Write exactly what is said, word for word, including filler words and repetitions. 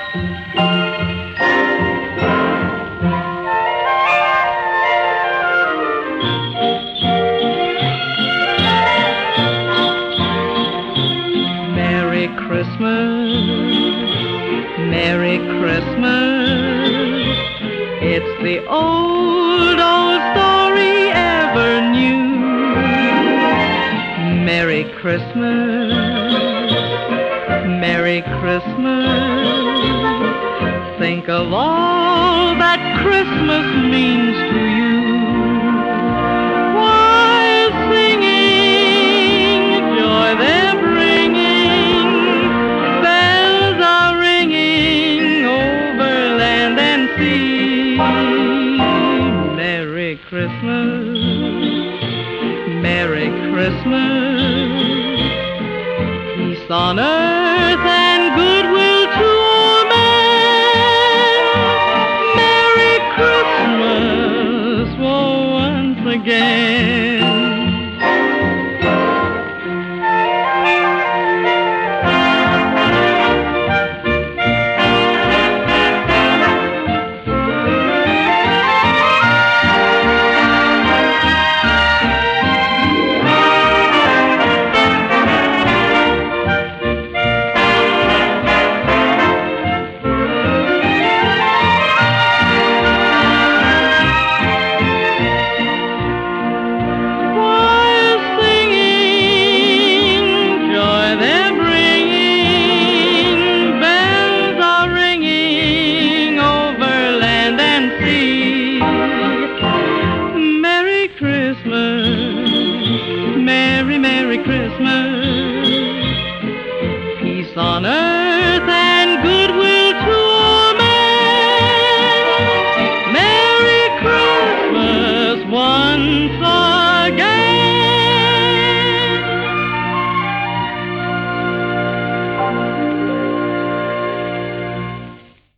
Merry Christmas, Merry Christmas. It's the old, old story ever new. Merry Christmas, Merry Christmas. Think of all that Christmas means to you.